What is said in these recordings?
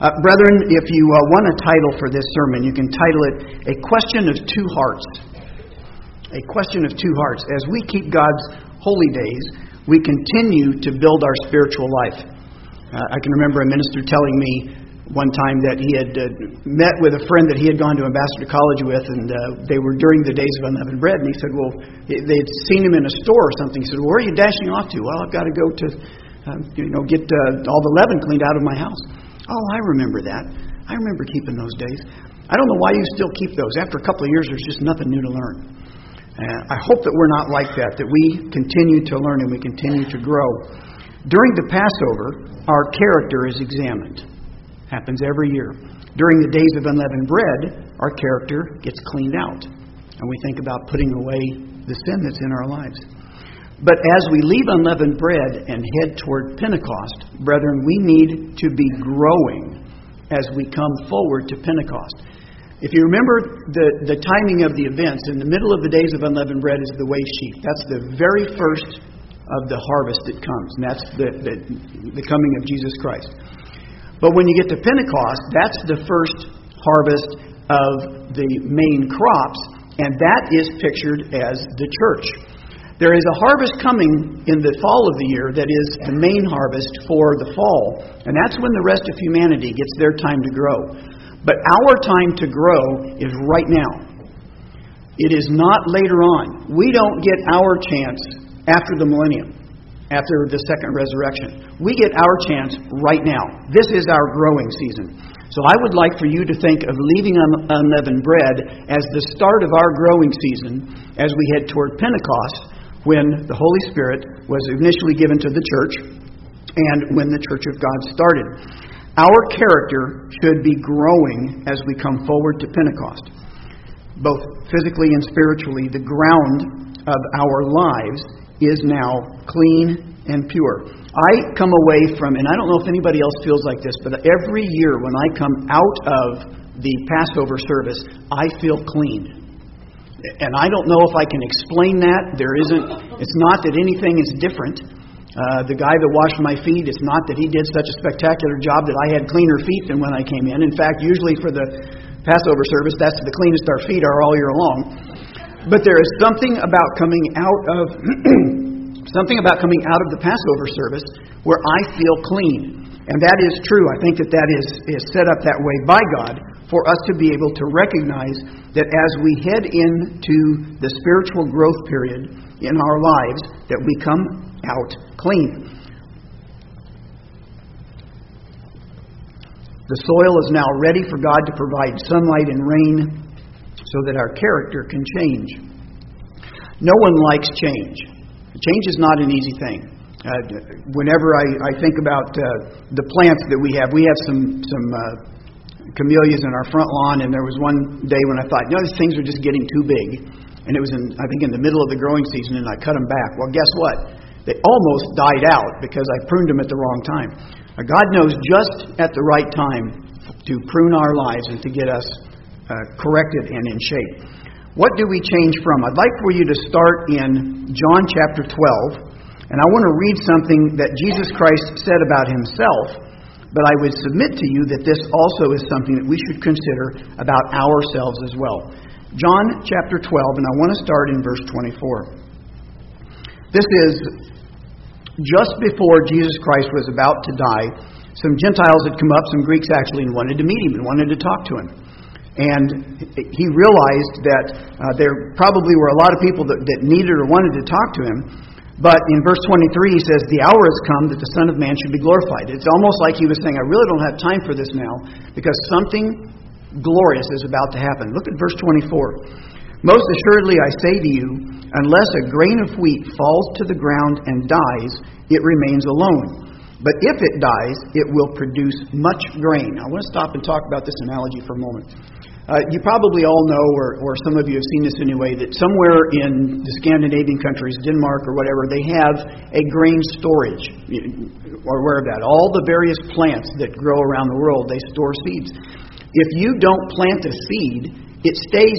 Brethren, if you want a title for this sermon, you can title it, A Question of Two Hearts. A Question of Two Hearts. As we keep God's holy days, we continue to build our spiritual life. I can remember a minister telling me one time that he had met with a friend that he had gone to Ambassador College with, and they were during the days of unleavened bread, and he said, well, they had seen him in a store or something. He said, well, where are you dashing off to? Well, I've got to go to, get all the leaven cleaned out of my house. Oh, I remember that. I remember keeping those days. I don't know why you still keep those. After a couple of years, there's just nothing new to learn. I hope that we're not like that we continue to learn and we continue to grow. During the Passover, our character is examined. Happens every year. During the days of unleavened bread, our character gets cleaned out. And we think about putting away the sin that's in our lives. But as we leave unleavened bread and head toward Pentecost, brethren, we need to be growing as we come forward to Pentecost. If you remember the timing of the events, in the middle of the days of unleavened bread is the wave sheaf. That's the very first of the harvest that comes, and that's the coming of Jesus Christ. But when you get to Pentecost, that's the first harvest of the main crops, and that is pictured as the church. There is a harvest coming in the fall of the year that is the main harvest for the fall. And that's when the rest of humanity gets their time to grow. But our time to grow is right now. It is not later on. We don't get our chance after the millennium, after the second resurrection. We get our chance right now. This is our growing season. So I would like for you to think of leaving unleavened bread as the start of our growing season as we head toward Pentecost, when the Holy Spirit was initially given to the church and when the Church of God started. Our character should be growing as we come forward to Pentecost. Both physically and spiritually, the ground of our lives is now clean and pure. I come away from, and I don't know if anybody else feels like this, but every year when I come out of the Passover service, I feel clean. And I don't know if I can explain that. It's not that anything is different. The guy that washed my feet, it's not that he did such a spectacular job that I had cleaner feet than when I came in. In fact, usually for the Passover service, that's the cleanest our feet are all year long. But there is something about coming out of the Passover service where I feel clean. And that is true. I think that is set up that way by God for us to be able to recognize that as we head into the spiritual growth period in our lives, that we come out clean. The soil is now ready for God to provide sunlight and rain so that our character can change. No one likes change. Change is not an easy thing. Whenever I think about the plants that we have some camellias in our front lawn, and there was one day when I thought, these things are just getting too big. And it was in the middle of the growing season, and I cut them back. Well, guess what? They almost died out because I pruned them at the wrong time. God knows just at the right time to prune our lives and to get us corrected and in shape. What do we change from? I'd like for you to start in John chapter 12. And I want to read something that Jesus Christ said about himself, but I would submit to you that this also is something that we should consider about ourselves as well. John chapter 12, and I want to start in verse 24. This is just before Jesus Christ was about to die. Some Gentiles had come up, some Greeks actually, and wanted to meet him and wanted to talk to him. And he realized that there probably were a lot of people that needed or wanted to talk to him. But in verse 23, he says, the hour has come that the Son of Man should be glorified. It's almost like he was saying, I really don't have time for this now, because something glorious is about to happen. Look at verse 24. Most assuredly I say to you, unless a grain of wheat falls to the ground and dies, it remains alone. But if it dies, it will produce much grain. I want to stop and talk about this analogy for a moment. You probably all know, or some of you have seen this anyway, that somewhere in the Scandinavian countries, Denmark or whatever, they have a grain storage. Or aware of that. All the various plants that grow around the world, they store seeds. If you don't plant a seed, it stays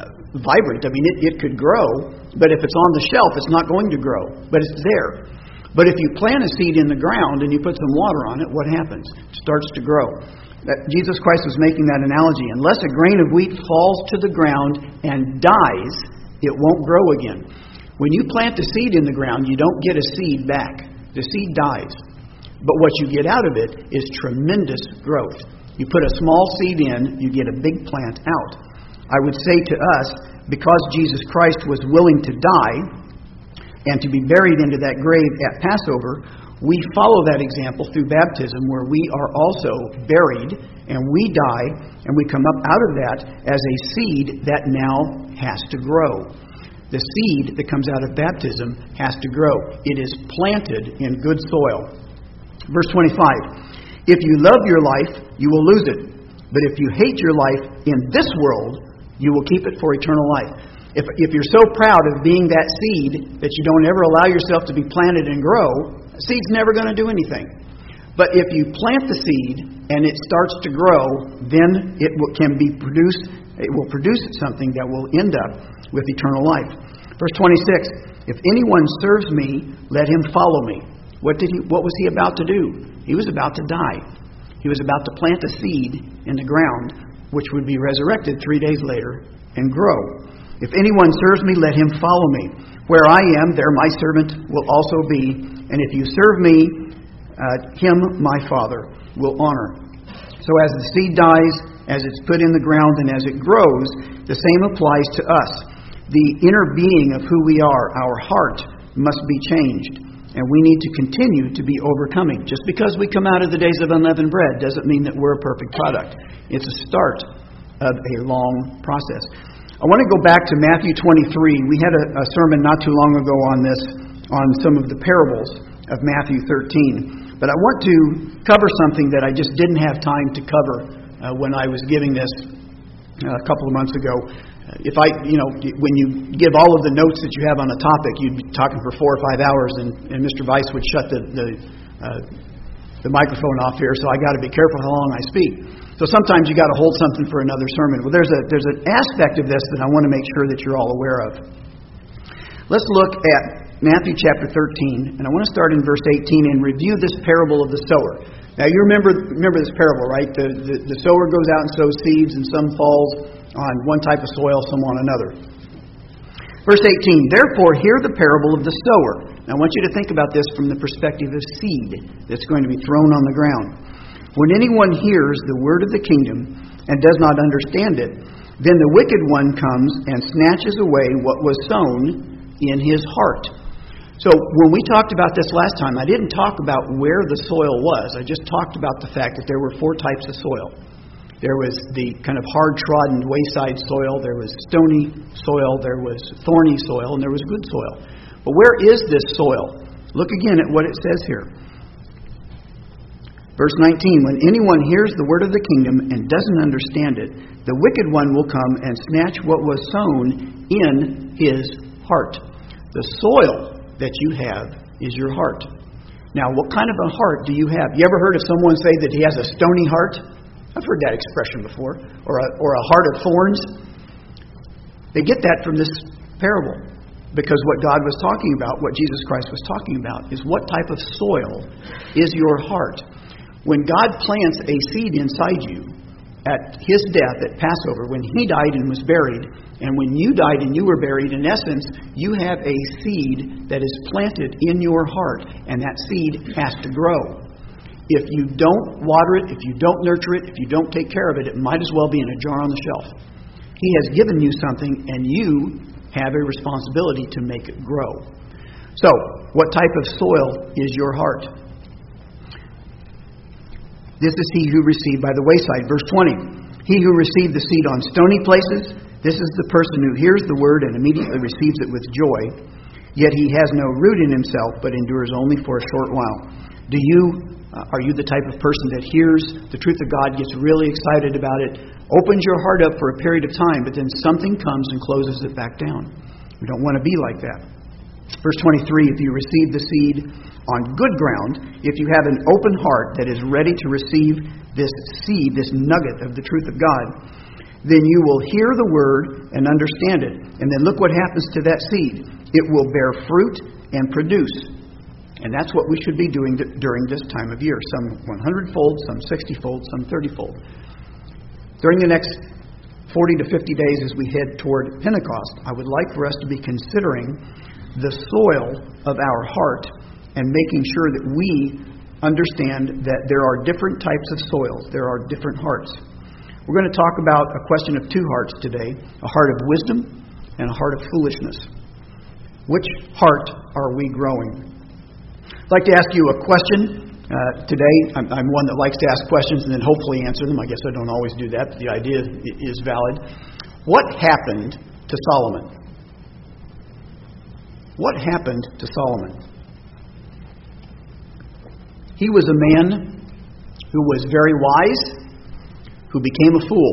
vibrant. I mean, it could grow, but if it's on the shelf, it's not going to grow. But it's there. But if you plant a seed in the ground and you put some water on it, what happens? It starts to grow. Jesus Christ was making that analogy. Unless a grain of wheat falls to the ground and dies, it won't grow again. When you plant a seed in the ground, you don't get a seed back. The seed dies. But what you get out of it is tremendous growth. You put a small seed in, you get a big plant out. I would say to us, because Jesus Christ was willing to die and to be buried into that grave at Passover, we follow that example through baptism, where we are also buried and we die and we come up out of that as a seed that now has to grow. The seed that comes out of baptism has to grow. It is planted in good soil. Verse 25, if you love your life, you will lose it. But if you hate your life in this world, you will keep it for eternal life. If you're so proud of being that seed that you don't ever allow yourself to be planted and grow, the seed's never going to do anything. But if you plant the seed and it starts to grow, then it can be produced. It will produce something that will end up with eternal life. Verse 26, if anyone serves me, let him follow me. What was he about to do? He was about to die. He was about to plant a seed in the ground, which would be resurrected 3 days later and grow. If anyone serves me, let him follow me. Where I am, there my servant will also be. And if you serve me, him my Father will honor. So as the seed dies, as it's put in the ground, and as it grows, the same applies to us. The inner being of who we are, our heart, must be changed. And we need to continue to be overcoming. Just because we come out of the days of unleavened bread doesn't mean that we're a perfect product. It's a start of a long process. I want to go back to Matthew 23. We had a sermon not too long ago on this, on some of the parables of Matthew 13. But I want to cover something that I just didn't have time to cover when I was giving this a couple of months ago. When you give all of the notes that you have on a topic, you'd be talking for 4 or 5 hours, and Mr. Weiss would shut the microphone off here, so I got to be careful how long I speak. So sometimes you got to hold something for another sermon. Well, there's an aspect of this that I want to make sure that you're all aware of. Let's look at Matthew chapter 13, and I want to start in verse 18 and review this parable of the sower. Now you remember this parable, right? The sower goes out and sows seeds, and some falls on one type of soil, some on another. Verse 18, therefore hear the parable of the sower. Now I want you to think about this from the perspective of seed that's going to be thrown on the ground. When anyone hears the word of the kingdom and does not understand it, then the wicked one comes and snatches away what was sown in his heart. So when we talked about this last time, I didn't talk about where the soil was. I just talked about the fact that there were 4 types of soil. There was the kind of hard-trodden wayside soil, there was stony soil, there was thorny soil, and there was good soil. But where is this soil? Look again at what it says here. Verse 19, when anyone hears the word of the kingdom and doesn't understand it, the wicked one will come and snatch what was sown in his heart. The soil that you have is your heart. Now, what kind of a heart do you have? You ever heard of someone say that he has a stony heart? I've heard that expression before. Or a heart of thorns. They get that from this parable. Because what God was talking about, what Jesus Christ was talking about, is what type of soil is your heart. When God plants a seed inside you at His death at Passover, when He died and was buried, and when you died and you were buried, in essence, you have a seed that is planted in your heart, and that seed has to grow. If you don't water it, if you don't nurture it, if you don't take care of it, it might as well be in a jar on the shelf. He has given you something, and you have a responsibility to make it grow. So, what type of soil is your heart? This is he who received by the wayside. Verse 20. He who received the seed on stony places, this is the person who hears the word and immediately receives it with joy. Yet he has no root in himself, but endures only for a short while. Are you the type of person that hears the truth of God, gets really excited about it, opens your heart up for a period of time, but then something comes and closes it back down? We don't want to be like that. Verse 23, if you receive the seed on good ground, if you have an open heart that is ready to receive this seed, this nugget of the truth of God, then you will hear the word and understand it. And then look what happens to that seed. It will bear fruit and produce. And that's what we should be doing during this time of year. Some 100-fold, some 60-fold, some 30-fold. During the next 40 to 50 days as we head toward Pentecost, I would like for us to be considering the soil of our heart and making sure that we understand that there are different types of soils. There are different hearts. We're going to talk about a question of two hearts today, a heart of wisdom and a heart of foolishness. Which heart are we growing? I'd like to ask you a question today. I'm one that likes to ask questions and then hopefully answer them. I guess I don't always do that, but the idea is valid. What happened to Solomon? What happened to Solomon? He was a man who was very wise, who became a fool.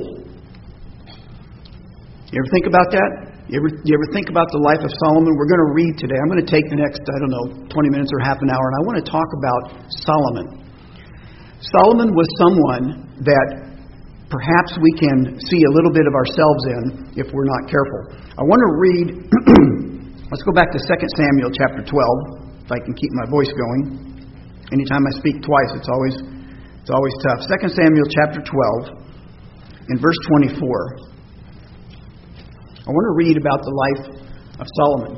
You ever think about that? You ever think about the life of Solomon? We're going to read today. I'm going to take the next, 20 minutes or half an hour, and I want to talk about Solomon. Solomon was someone that perhaps we can see a little bit of ourselves in if we're not careful. I want to read, let's go back to 2 Samuel chapter 12, if I can keep my voice going. Anytime I speak twice, it's always tough. 2 Samuel chapter 12, in verse 24. I want to read about the life of Solomon.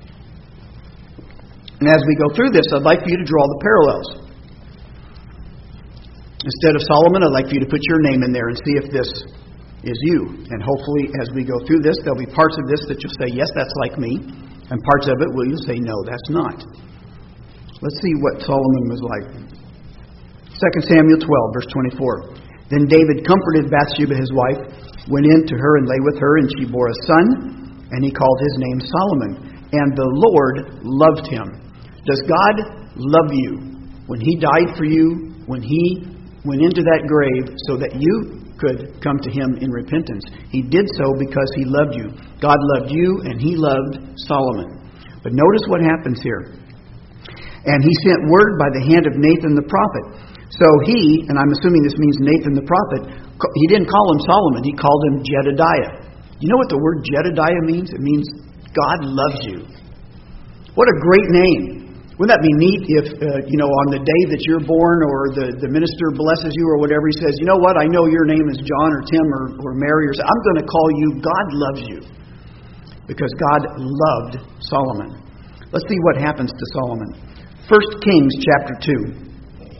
And as we go through this, I'd like for you to draw the parallels. Instead of Solomon, I'd like for you to put your name in there and see if this is you. And hopefully, as we go through this, there'll be parts of this that you'll say, yes, that's like me. And parts of it will you say, no, that's not. Let's see what Solomon was like. 2 Samuel 12, verse 24. Then David comforted Bathsheba, his wife, went in to her and lay with her, and she bore a son, and he called his name Solomon. And the Lord loved him. Does God love you? When he died for you, when he went into that grave so that you could come to him in repentance, he did so because he loved you. God loved you, and he loved Solomon. But notice what happens here. And he sent word by the hand of Nathan the prophet. So he, and I'm assuming this means Nathan the prophet, he didn't call him Solomon, he called him Jedediah. You know what the word Jedediah means? It means God loves you. What a great name. Wouldn't that be neat if, on the day that you're born or the minister blesses you or whatever, he says, you know what, I know your name is John or Tim or Mary, or I'm going to call you God loves you. Because God loved Solomon. Let's see what happens to Solomon. 1 Kings chapter 2.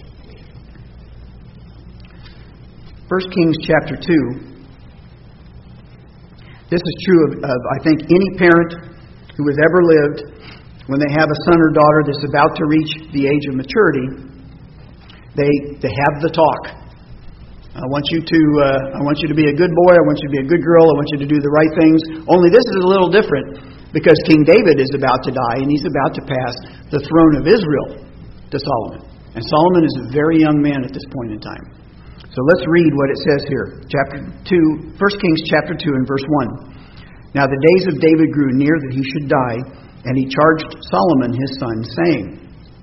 1 Kings chapter 2. This is true of, I think, any parent who has ever lived. When they have a son or daughter that's about to reach the age of maturity, they have the talk. I want you to be a good boy. I want you to be a good girl. I want you to do the right things. Only this is a little different because King David is about to die and he's about to pass the throne of Israel to Solomon. And Solomon is a very young man at this point in time. So let's read what it says here. 1 Kings chapter 2 and verse 1. Now the days of David grew near that he should die, and he charged Solomon his son, saying,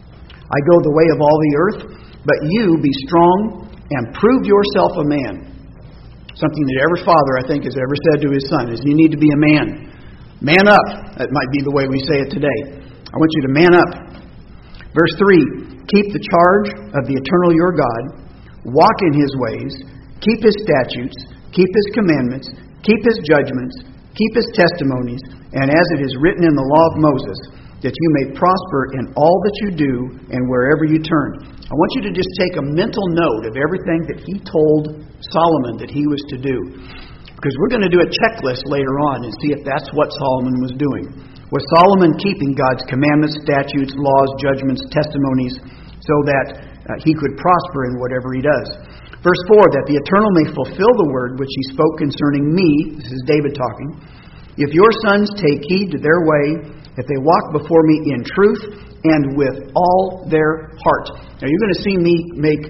I go the way of all the earth, but you be strong and prove yourself a man. Something that every father, I think, has ever said to his son is you need to be a man. Man up. That might be the way we say it today. I want you to man up. Verse 3, keep the charge of the eternal your God, walk in his ways, keep his statutes, keep his commandments, keep his judgments, keep his testimonies, and as it is written in the law of Moses, that you may prosper in all that you do and wherever you turn. I want you to just take a mental note of everything that he told Solomon that he was to do. Because we're going to do a checklist later on and see if that's what Solomon was doing. Was Solomon keeping God's commandments, statutes, laws, judgments, testimonies, so that he could prosper in whatever he does? Verse 4, that the Eternal may fulfill the word which he spoke concerning me. This is David talking. If your sons take heed to their way, if they walk before me in truth and with all their heart. Now you're going to see me make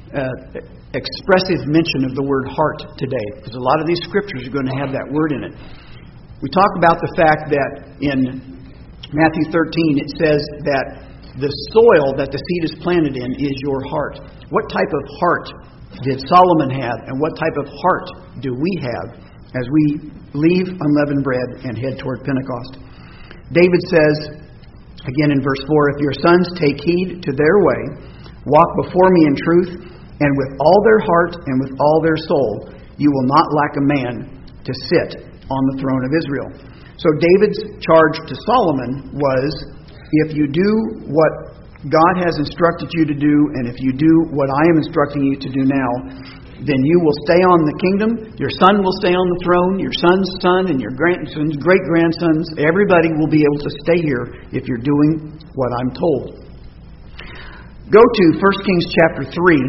expressive mention of the word heart today, because a lot of these scriptures are going to have that word in it. We talk about the fact that in Matthew 13 it says that the soil that the seed is planted in is your heart. What type of heart did Solomon have, and what type of heart do we have as we leave unleavened bread and head toward Pentecost? David says, Again in verse 4, if your sons take heed to their way, walk before me in truth, and with all their heart and with all their soul, you will not lack a man to sit on the throne of Israel. So David's charge to Solomon was, if you do what God has instructed you to do, and if you do what I am instructing you to do now, then you will stay on the kingdom, your son will stay on the throne, your son's son, and your grandson's great-grandsons, everybody will be able to stay here if you're doing what I'm told. Go to 1 Kings chapter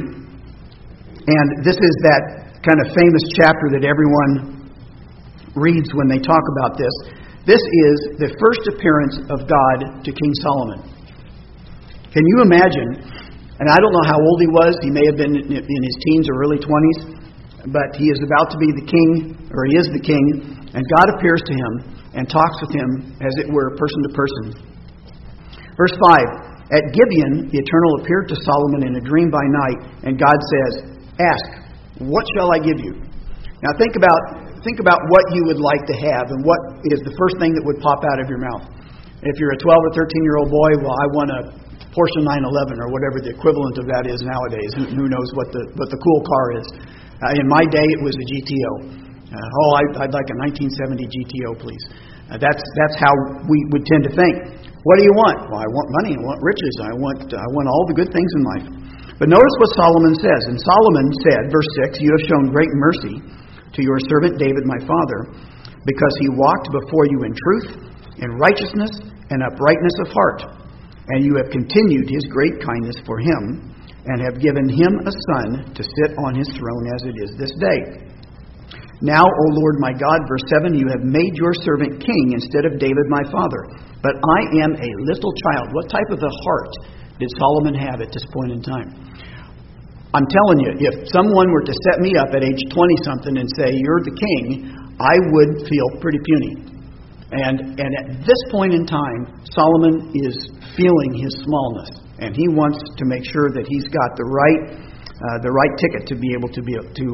3, and this is that kind of famous chapter that everyone reads when they talk about this. This is the first appearance of God to King Solomon. Can you imagine? And I don't know how old he was. He may have been in his teens or early 20s. But he is about to be the king, or he is the king. And God appears to him and talks with him, as it were, person to person. Verse 5. At Gibeon, the Eternal appeared to Solomon in a dream by night. And God says, ask, what shall I give you? Now think about what you would like to have, and what is the first thing that would pop out of your mouth. If you're a 12 or 13-year-old boy, well, I want a Porsche 911 or whatever the equivalent of that is nowadays. Who knows what the cool car is? In my day, it was a GTO. I'd like a 1970 GTO, please. That's how we would tend to think. What do you want? Well, I want money. I want riches. I want all the good things in life. But notice what Solomon says. And Solomon said, verse 6, you have shown great mercy to your servant David, my father, because he walked before you in truth, in righteousness, and uprightness of heart. And you have continued his great kindness for him, and have given him a son to sit on his throne as it is this day. Now, O Lord my God, verse 7, you have made your servant king instead of David my father. But I am a little child. What type of a heart did Solomon have at this point in time? I'm telling you, if someone were to set me up at age 20-something and say, you're the king, I would feel pretty puny. And at this point in time, Solomon is feeling his smallness, and he wants to make sure that he's got the right ticket to be able to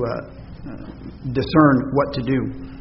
discern what to do.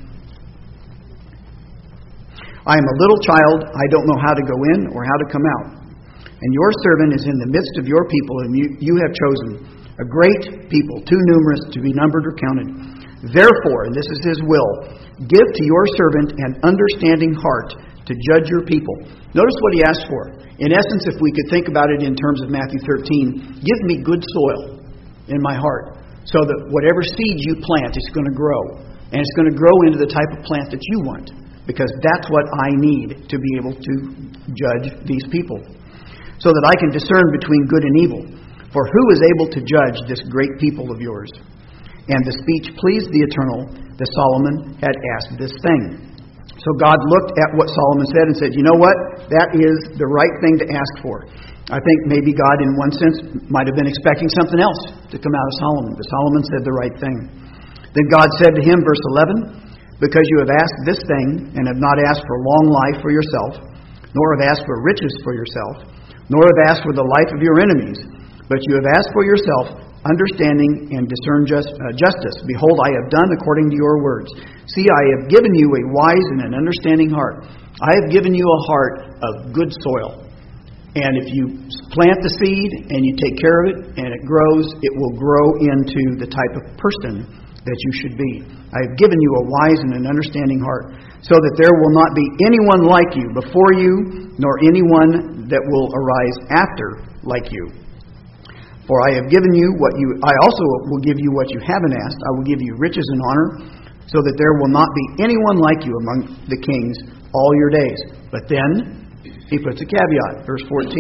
I am a little child; I don't know how to go in or how to come out. And your servant is in the midst of your people, and you have chosen a great people, too numerous to be numbered or counted. Therefore, and this is his will, give to your servant an understanding heart to judge your people. Notice what he asked for. In essence, if we could think about it in terms of Matthew 13, give me good soil in my heart, so that whatever seed you plant is going to grow. And it's going to grow into the type of plant that you want, because that's what I need to be able to judge these people, so that I can discern between good and evil. For who is able to judge this great people of yours? And the speech pleased the Eternal that Solomon had asked this thing. So God looked at what Solomon said and said, you know what? That is the right thing to ask for. I think maybe God, in one sense, might have been expecting something else to come out of Solomon. But Solomon said the right thing. Then God said to him, verse 11, because you have asked this thing, and have not asked for long life for yourself, nor have asked for riches for yourself, nor have asked for the life of your enemies, but you have asked for yourself understanding and discern justice. Behold, I have done according to your words. See, I have given you a wise and an understanding heart. I have given you a heart of good soil. And if you plant the seed and you take care of it and it grows, it will grow into the type of person that you should be. I have given you a wise and an understanding heart, so that there will not be anyone like you before you, nor anyone that will arise after like you. For I have given you I also will give you what you haven't asked. I will give you riches and honor, so that there will not be anyone like you among the kings all your days. But then, he puts a caveat, verse 14.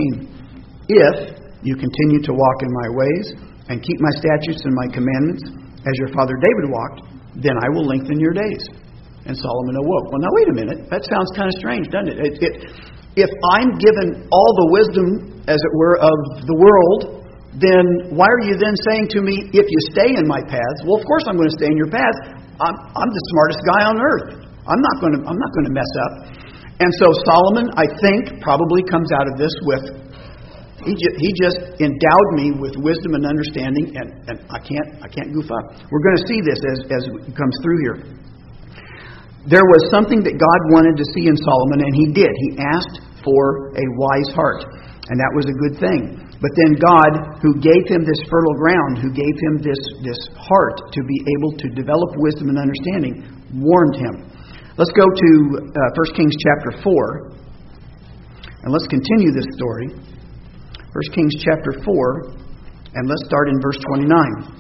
If you continue to walk in my ways, and keep my statutes and my commandments, as your father David walked, then I will lengthen your days. And Solomon awoke. Well, now wait a minute. That sounds kind of strange, doesn't it? If I'm given all the wisdom, as it were, of the world, then why are you then saying to me, if you stay in my paths? Well, of course I'm going to stay in your paths. I'm the smartest guy on earth. I'm not going to mess up. And so Solomon, I think, probably comes out of this with, he just endowed me with wisdom and understanding, and I can't goof up. We're going to see this as it comes through here. There was something that God wanted to see in Solomon, and he did. He asked for a wise heart. And that was a good thing. But then God, who gave him this fertile ground, who gave him this heart to be able to develop wisdom and understanding, warned him. Let's go to 1 Kings chapter 4. And let's continue this story. 1 Kings chapter 4. And let's start in verse 29.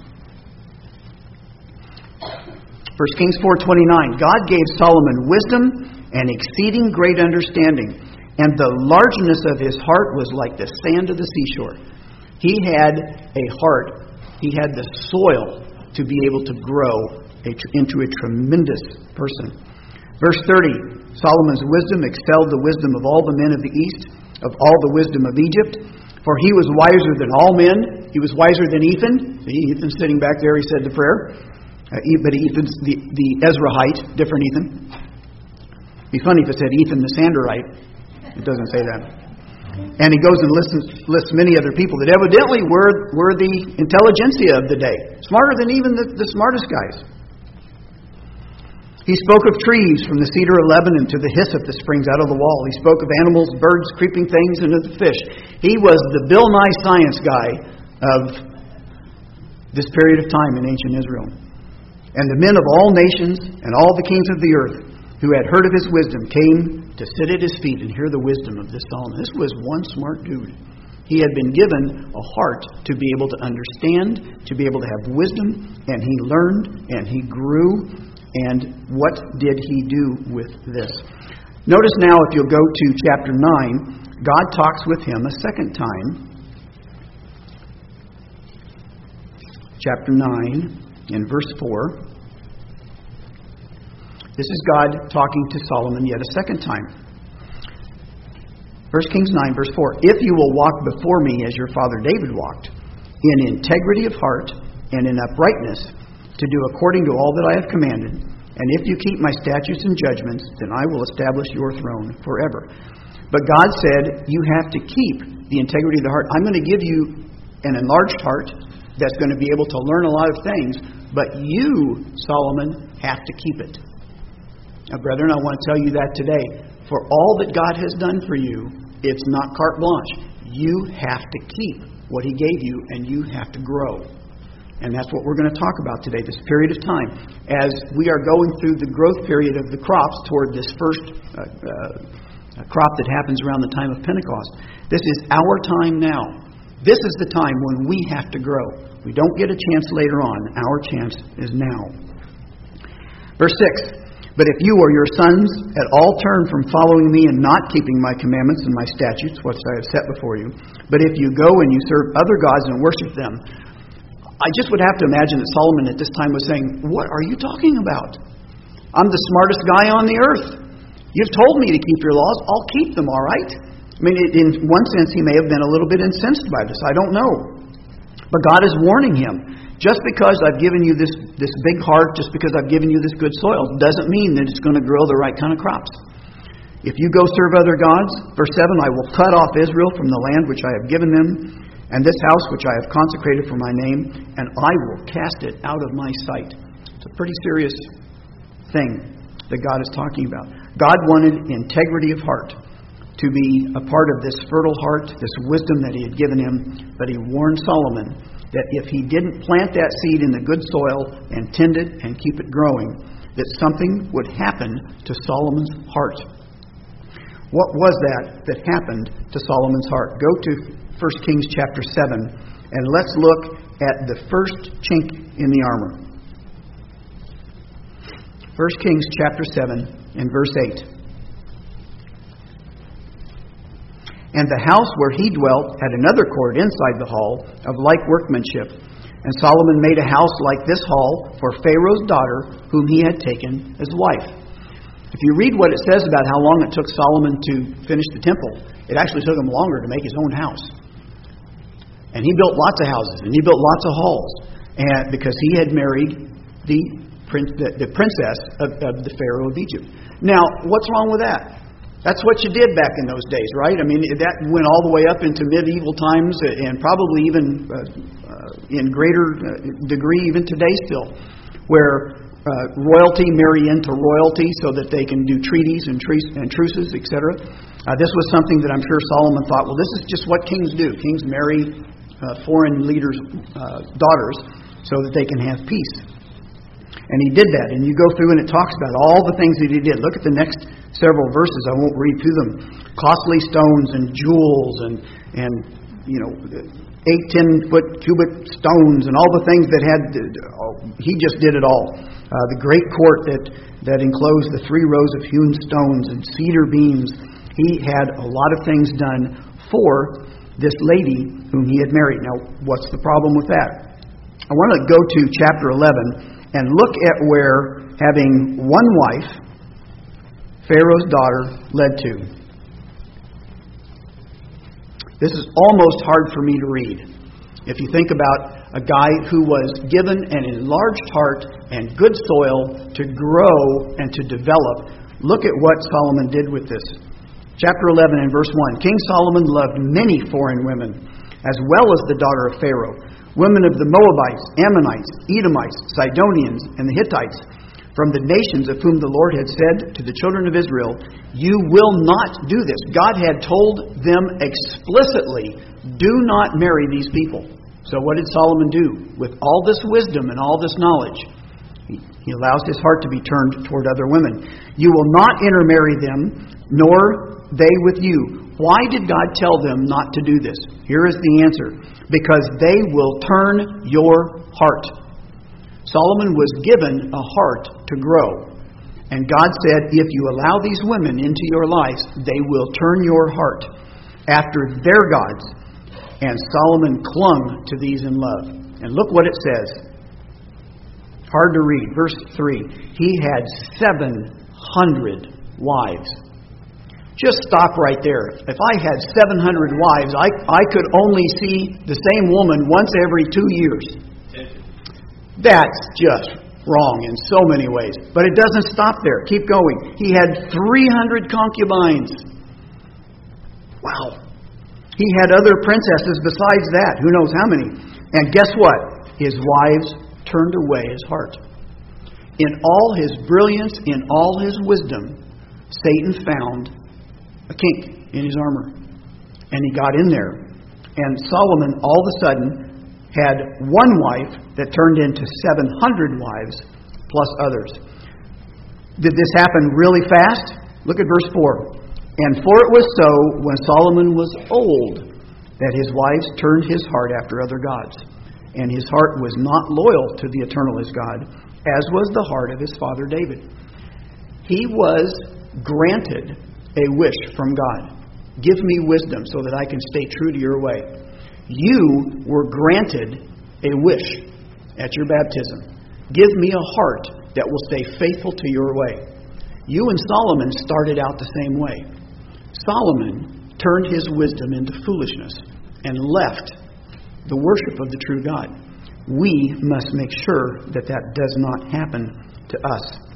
1 Kings 4:29. God gave Solomon wisdom and exceeding great understanding. And the largeness of his heart was like the sand of the seashore. He had a heart. He had the soil to be able to grow into a tremendous person. Verse 30, Solomon's wisdom excelled the wisdom of all the men of the east, of all the wisdom of Egypt. For he was wiser than all men. He was wiser than Ethan. See, Ethan's sitting back there, he said the prayer. But Ethan's the Ezrahite, different Ethan. It'd be funny if it said Ethan the Sanderite. It doesn't say that. And he goes and lists many other people that evidently were the intelligentsia of the day. Smarter than even the smartest guys. He spoke of trees from the cedar of Lebanon to the hyssop that springs out of the wall. He spoke of animals, birds, creeping things, and of the fish. He was the Bill Nye science guy of this period of time in ancient Israel. And the men of all nations and all the kings of the earth who had heard of his wisdom came to sit at his feet and hear the wisdom of this Solomon. This was one smart dude. He had been given a heart to be able to understand, to be able to have wisdom, and he learned and he grew. And what did he do with this? Notice now, if you'll go to chapter 9, God talks with him a second time. Chapter 9, in verse 4. This is God talking to Solomon yet a second time. 1 Kings 9, verse 4. If you will walk before me as your father David walked, in integrity of heart and in uprightness, to do according to all that I have commanded, and if you keep my statutes and judgments, then I will establish your throne forever. But God said, you have to keep the integrity of the heart. I'm going to give you an enlarged heart that's going to be able to learn a lot of things, but you, Solomon, have to keep it. Now, brethren, I want to tell you that today. For all that God has done for you, it's not carte blanche. You have to keep what He gave you, and you have to grow. And that's what we're going to talk about today, this period of time. As we are going through the growth period of the crops toward this first crop that happens around the time of Pentecost. This is our time now. This is the time when we have to grow. We don't get a chance later on. Our chance is now. Verse 6. But if you or your sons at all turn from following me and not keeping my commandments and my statutes, which I have set before you, but if you go and you serve other gods and worship them, I just would have to imagine that Solomon at this time was saying, what are you talking about? I'm the smartest guy on the earth. You've told me to keep your laws. I'll keep them, all right? I mean, in one sense, he may have been a little bit incensed by this. I don't know. But God is warning him. Just because I've given you this big heart, just because I've given you this good soil, doesn't mean that it's going to grow the right kind of crops. If you go serve other gods, verse 7, I will cut off Israel from the land which I have given them, and this house which I have consecrated for my name, and I will cast it out of my sight. It's a pretty serious thing that God is talking about. God wanted integrity of heart to be a part of this fertile heart, this wisdom that He had given him, but He warned Solomon that if he didn't plant that seed in the good soil and tend it and keep it growing, that something would happen to Solomon's heart. What was that happened to Solomon's heart? Go to 1 Kings chapter 7, and let's look at the first chink in the armor. 1 Kings chapter 7 and verse 8. And the house where he dwelt had another court inside the hall of like workmanship. And Solomon made a house like this hall for Pharaoh's daughter, whom he had taken as wife. If you read what it says about how long it took Solomon to finish the temple, it actually took him longer to make his own house. And he built lots of houses, and he built lots of halls, and because he had married the princess of the Pharaoh of Egypt. Now, what's wrong with that? That's what you did back in those days, right? I mean, that went all the way up into medieval times and probably even in greater degree even today still, where royalty marry into royalty so that they can do treaties and truces, etc. This was something that I'm sure Solomon thought, well, this is just what kings do. Kings marry foreign leaders' daughters so that they can have peace. And he did that. And you go through and it talks about all the things that he did. Look at the next several verses. I won't read through them. Costly stones and jewels and 8-10-foot cubit stones and all the things that had. He just did it all. The great court that enclosed the 3 rows of hewn stones and cedar beams. He had a lot of things done for this lady whom he had married. Now, what's the problem with that? I want to go to chapter 11 and look at where having one wife, Pharaoh's daughter, led to. This is almost hard for me to read. If you think about a guy who was given an enlarged heart and good soil to grow and to develop, look at what Solomon did with this. Chapter 11 and verse 1. King Solomon loved many foreign women, as well as the daughter of Pharaoh, women of the Moabites, Ammonites, Edomites, Sidonians, and the Hittites, from the nations of whom the Lord had said to the children of Israel, you will not do this. God had told them explicitly, do not marry these people. So what did Solomon do? With all this wisdom and all this knowledge, he allows his heart to be turned toward other women. You will not intermarry them, nor they with you. Why did God tell them not to do this? Here is the answer. Because they will turn your heart. Solomon was given a heart to grow. And God said, if you allow these women into your lives, they will turn your heart after their gods. And Solomon clung to these in love. And look what it says. Hard to read. Verse 3. He had 700 wives. Just stop right there. If I had 700 wives, I could only see the same woman once every 2 years. That's just wrong in so many ways. But it doesn't stop there. Keep going. He had 300 concubines. Wow. He had other princesses besides that. Who knows how many. And guess what? His wives turned away his heart. In all his brilliance, in all his wisdom, Satan found a kink in his armor. And he got in there. And Solomon all of a sudden had one wife that turned into 700 wives plus others. Did this happen really fast? Look at verse 4. And for it was so when Solomon was old that his wives turned his heart after other gods. And his heart was not loyal to the eternal his God, as was the heart of his father David. He was granted a wish from God. Give me wisdom so that I can stay true to your way. You were granted a wish at your baptism. Give me a heart that will stay faithful to your way. You and Solomon started out the same way. Solomon turned his wisdom into foolishness and left the worship of the true God. We must make sure that that does not happen to us.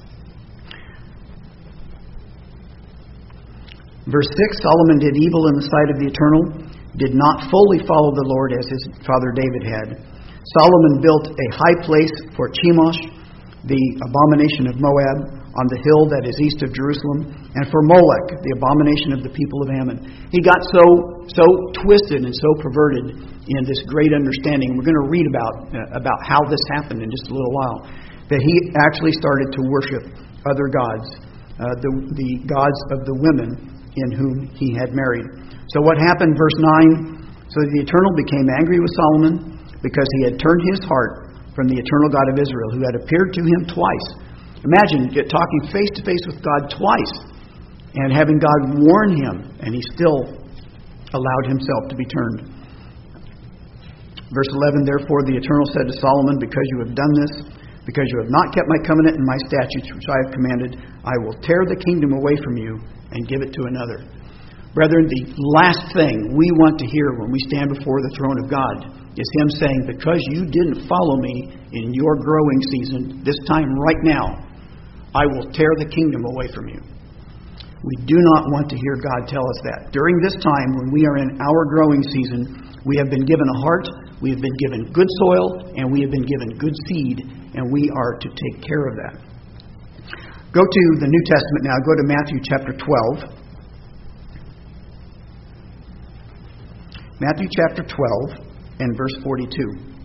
Verse 6, Solomon did evil in the sight of the Eternal, did not fully follow the Lord as his father David had. Solomon built a high place for Chemosh, the abomination of Moab, on the hill that is east of Jerusalem, and for Molech, the abomination of the people of Ammon. He got so twisted and so perverted in this great understanding. We're going to read about how this happened in just a little while, that he actually started to worship other gods, the gods of the women in whom he had married. So what happened, verse 9? So the Eternal became angry with Solomon because he had turned his heart from the eternal God of Israel, who had appeared to him twice. Imagine talking face to face with God twice and having God warn him, and he still allowed himself to be turned. Verse 11, therefore the Eternal said to Solomon, because you have done this, because you have not kept my covenant and my statutes which I have commanded, I will tear the kingdom away from you and give it to another. Brethren, the last thing we want to hear when we stand before the throne of God is Him saying, because you didn't follow me in your growing season, this time right now, I will tear the kingdom away from you. We do not want to hear God tell us that. During this time, when we are in our growing season, we have been given a heart, we have been given good soil, and we have been given good seed, and we are to take care of that. Go to the New Testament now. Go to Matthew chapter 12. Matthew chapter 12 and verse 42.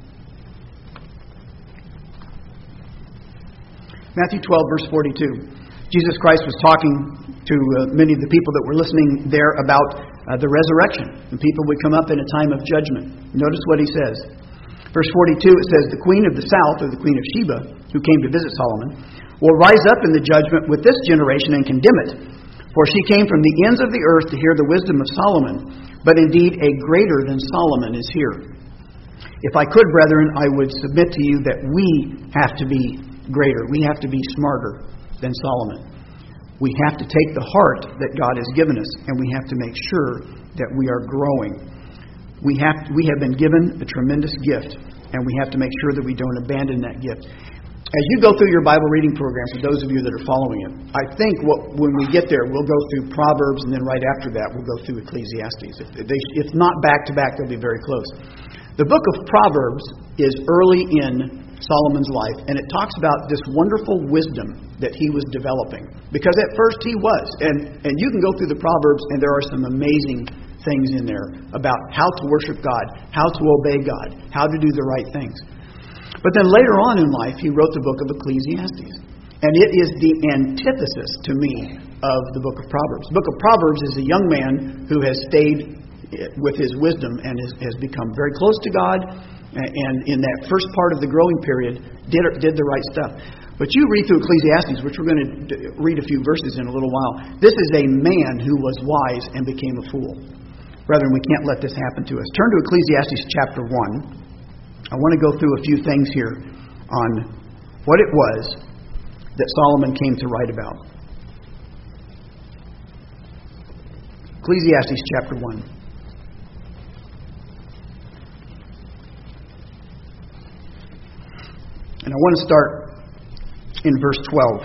Matthew 12, verse 42. Jesus Christ was talking to many of the people that were listening there about the resurrection. And people would come up in a time of judgment. Notice what he says. Verse 42, it says, "The queen of the south," or the queen of Sheba, who came to visit Solomon, "will rise up in the judgment with this generation and condemn it. For she came from the ends of the earth to hear the wisdom of Solomon. But indeed a greater than Solomon is here." If I could, brethren, I would submit to you that we have to be greater. We have to be smarter than Solomon. We have to take the heart that God has given us, and we have to make sure that we are growing. We have been given a tremendous gift, and we have to make sure that we don't abandon that gift. As you go through your Bible reading program, for those of you that are following it, I think when we get there, we'll go through Proverbs, and then right after that, we'll go through Ecclesiastes. If not back to back, they'll be very close. The book of Proverbs is early in Solomon's life, and it talks about this wonderful wisdom that he was developing. Because at first he was. And you can go through the Proverbs, and there are some amazing things in there about how to worship God, how to obey God, how to do the right things. But then later on in life, he wrote the book of Ecclesiastes. And it is the antithesis, to me, of the book of Proverbs. The book of Proverbs is a young man who has stayed with his wisdom and has become very close to God, and in that first part of the growing period, did the right stuff. But you read through Ecclesiastes, which we're going to read a few verses in a little while. This is a man who was wise and became a fool. Brethren, we can't let this happen to us. Turn to Ecclesiastes chapter 1. I want to go through a few things here on what it was that Solomon came to write about. Ecclesiastes chapter 1. And I want to start in verse 12.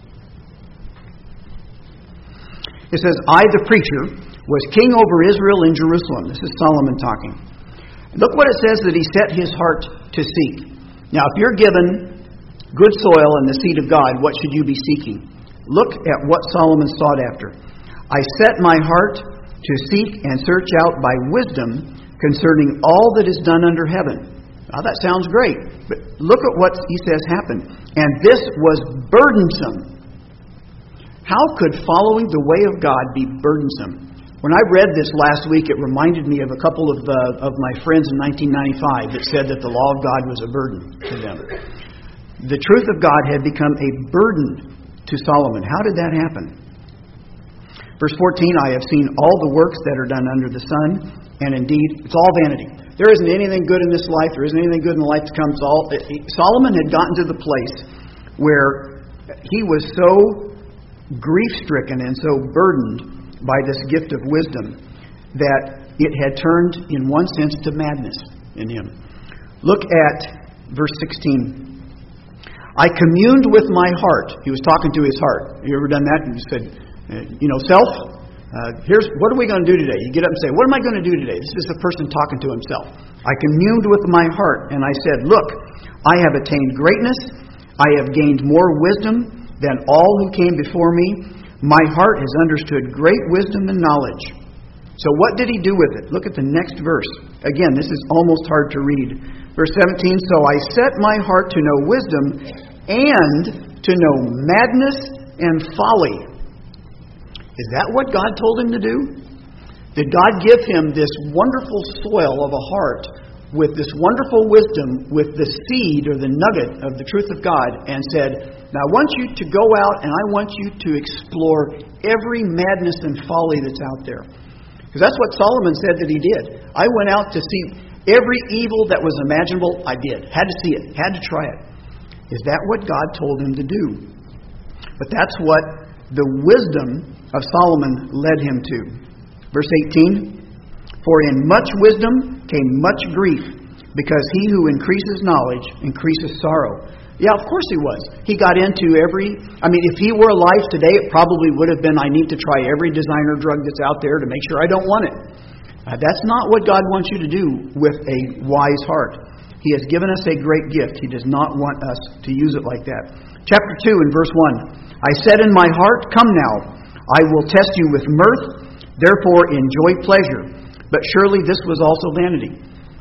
It says, "I, the preacher, was king over Israel in Jerusalem." This is Solomon talking. Look what it says that he set his heart to seek. Now, if you're given good soil and the seed of God, what should you be seeking? Look at what Solomon sought after. "I set my heart to seek and search out by wisdom concerning all that is done under heaven." Now, that sounds great, but look at what he says happened. "And this was burdensome." How could following the way of God be burdensome? When I read this last week, it reminded me of a couple of my friends in 1995 that said that the law of God was a burden to them. The truth of God had become a burden to Solomon. How did that happen? Verse 14, "I have seen all the works that are done under the sun, and indeed, it's all vanity." There isn't anything good in this life. There isn't anything good in the life to come. Solomon had gotten to the place where he was so grief-stricken and so burdened by this gift of wisdom that it had turned, in one sense, to madness in him. Look at verse 16. "I communed with my heart." He was talking to his heart. You ever done that? And you said, self, here's what are we going to do today? You get up and say, "What am I going to do today?" This is a person talking to himself. "I communed with my heart, and I said, look, I have attained greatness. I have gained more wisdom than all who came before me. My heart has understood great wisdom and knowledge." So what did he do with it? Look at the next verse. Again, this is almost hard to read. Verse 17, "So I set my heart to know wisdom and to know madness and folly." Is that what God told him to do? Did God give him this wonderful soil of a heart with this wonderful wisdom, with the seed or the nugget of the truth of God, and said, "Now I want you to go out and I want you to explore every madness and folly that's out there"? Because that's what Solomon said that he did. "I went out to see every evil that was imaginable. I did. Had to see it. Had to try it." Is that what God told him to do? But that's what the wisdom of Solomon led him to. Verse 18, "For in much wisdom came much grief, because he who increases knowledge increases sorrow." Yeah, of course he was. He got into if he were alive today, it probably would have been, "I need to try every designer drug that's out there to make sure I don't want it." That's not what God wants you to do with a wise heart. He has given us a great gift. He does not want us to use it like that. Chapter 2 and verse 1. I said in my heart, come now, I will test you with mirth, therefore enjoy pleasure. But surely this was also vanity.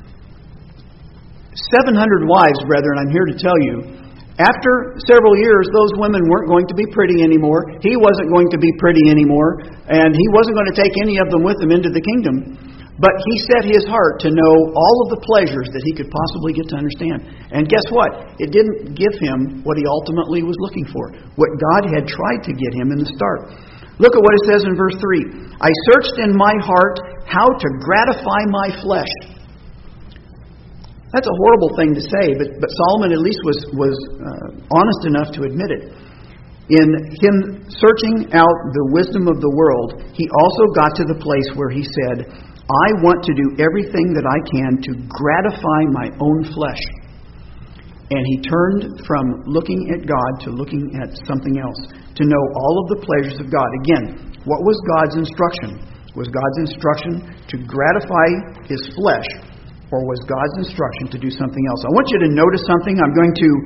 700 wives, brethren, I'm here to tell you, after several years, those women weren't going to be pretty anymore. He wasn't going to be pretty anymore. And he wasn't going to take any of them with him into the kingdom. But he set his heart to know all of the pleasures that he could possibly get to understand. And guess what? It didn't give him what he ultimately was looking for. What God had tried to get him in the start. Look at what it says in verse 3. I searched in my heart how to gratify my flesh. That's a horrible thing to say, but Solomon at least was honest enough to admit it. In him searching out the wisdom of the world, he also got to the place where he said, I want to do everything that I can to gratify my own flesh. And he turned from looking at God to looking at something else, to know all of the pleasures of God. Again, what was God's instruction? Was God's instruction to gratify his flesh, or was God's instruction to do something else? I want you to notice something. I'm going to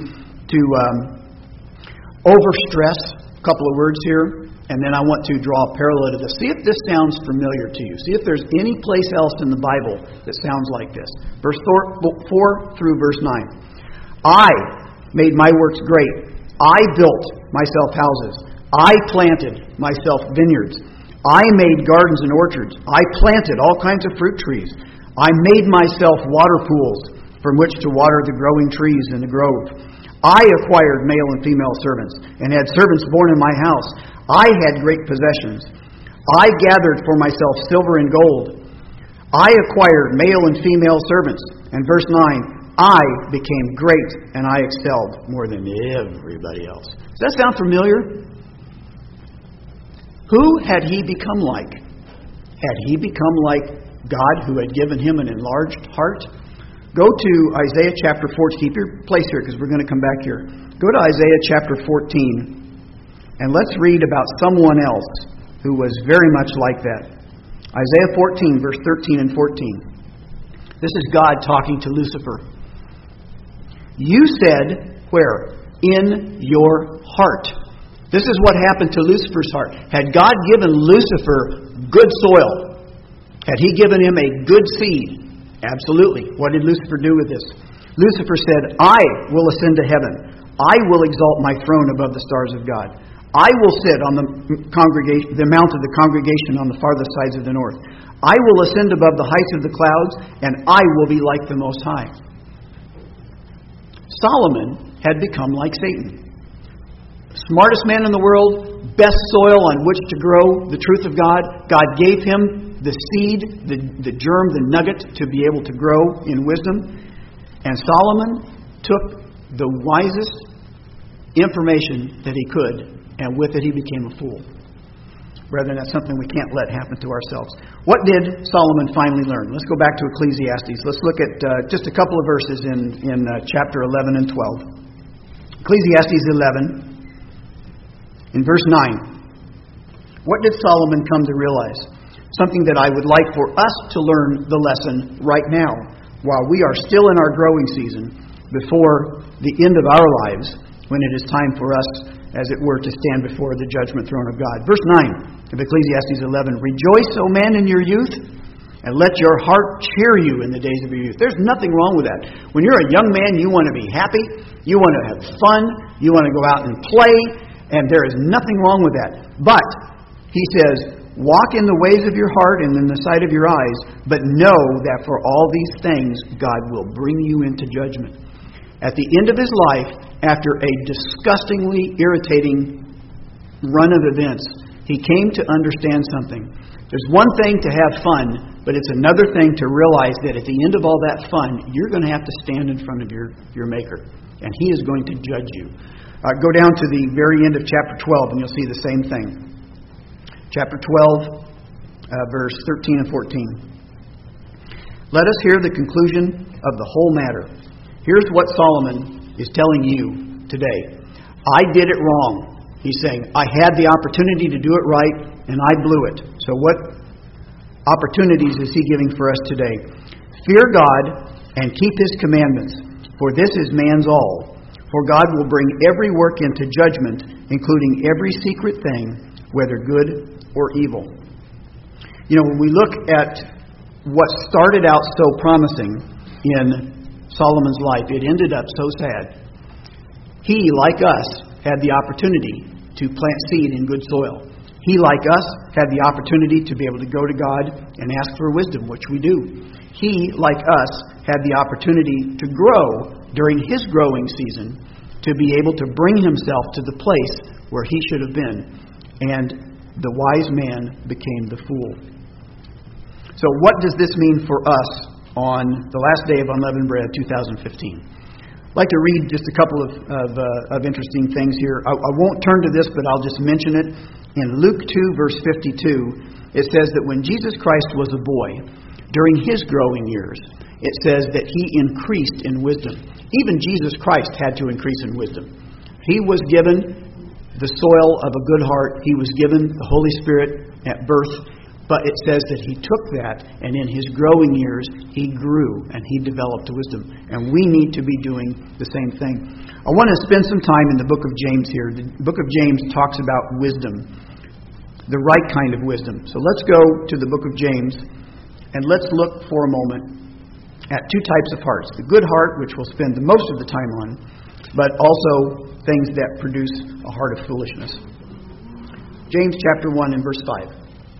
overstress a couple of words here, and then I want to draw a parallel to this. See if this sounds familiar to you. See if there's any place else in the Bible that sounds like this. Verse 4 through verse 9. I made my works great. I built myself houses. I planted myself vineyards. I made gardens and orchards. I planted all kinds of fruit trees. I made myself water pools from which to water the growing trees in the grove. I acquired male and female servants and had servants born in my house. I had great possessions. I gathered for myself silver and gold. I acquired male and female servants. And verse 9, I became great and I excelled more than everybody else. Does that sound familiar? Who had he become like? Had he become like God who had given him an enlarged heart? Go to Isaiah chapter 14. Keep your place here because we're going to come back here. Go to Isaiah chapter 14 and let's read about someone else who was very much like that. Isaiah 14, verse 13 and 14. This is God talking to Lucifer. You said, where? In your heart. This is what happened to Lucifer's heart. Had God given Lucifer good soil? Had he given him a good seed? Absolutely. What did Lucifer do with this? Lucifer said, I will ascend to heaven. I will exalt my throne above the stars of God. I will sit on the mount of the congregation on the farthest sides of the north. I will ascend above the heights of the clouds, and I will be like the Most High. Solomon had become like Satan. Smartest man in the world, best soil on which to grow the truth of God. God gave him the seed, the germ, the nugget to be able to grow in wisdom. And Solomon took the wisest information that he could, and with it he became a fool. Brethren, that's something we can't let happen to ourselves. What did Solomon finally learn? Let's go back to Ecclesiastes. Let's look at just a couple of verses in chapter 11 and 12. Ecclesiastes 11, in verse 9. What did Solomon come to realize? Something that I would like for us to learn the lesson right now, while we are still in our growing season, before the end of our lives, when it is time for us, as it were, to stand before the judgment throne of God. Verse 9 of Ecclesiastes 11, Rejoice, O man, in your youth, and let your heart cheer you in the days of your youth. There's nothing wrong with that. When you're a young man, you want to be happy, you want to have fun, you want to go out and play, and there is nothing wrong with that. But, he says, walk in the ways of your heart and in the sight of your eyes, but know that for all these things God will bring you into judgment. At the end of his life, after a disgustingly irritating run of events, he came to understand something. There's one thing to have fun, but it's another thing to realize that at the end of all that fun, you're going to have to stand in front of your Maker, and he is going to judge you. Go down to the very end of chapter 12, and you'll see the same thing. Chapter 12, verse 13 and 14. Let us hear the conclusion of the whole matter. Here's what Solomon is telling you today. I did it wrong. He's saying, I had the opportunity to do it right, and I blew it. So what opportunities is he giving for us today? Fear God and keep his commandments, for this is man's all. For God will bring every work into judgment, including every secret thing, whether good or evil. You know, when we look at what started out so promising in Solomon's life, it ended up so sad. He, like us, had the opportunity to plant seed in good soil. He, like us, had the opportunity to be able to go to God and ask for wisdom, which we do. He, like us, had the opportunity to grow during his growing season, to be able to bring himself to the place where he should have been. And the wise man became the fool. So what does this mean for us on the last day of Unleavened Bread 2015? I'd like to read just a couple of interesting things here. I won't turn to this, but I'll just mention it. In Luke 2, verse 52, it says that when Jesus Christ was a boy, during his growing years, it says that he increased in wisdom. Even Jesus Christ had to increase in wisdom. He was given the soil of a good heart. He was given the Holy Spirit at birth. But it says that he took that, and in his growing years, he grew and he developed wisdom. And we need to be doing the same thing. I want to spend some time in the book of James here. The book of James talks about wisdom, the right kind of wisdom. So let's go to the book of James, and let's look for a moment at two types of hearts. The good heart, which we'll spend the most of the time on, but also things that produce a heart of foolishness. James chapter 1 and verse 5.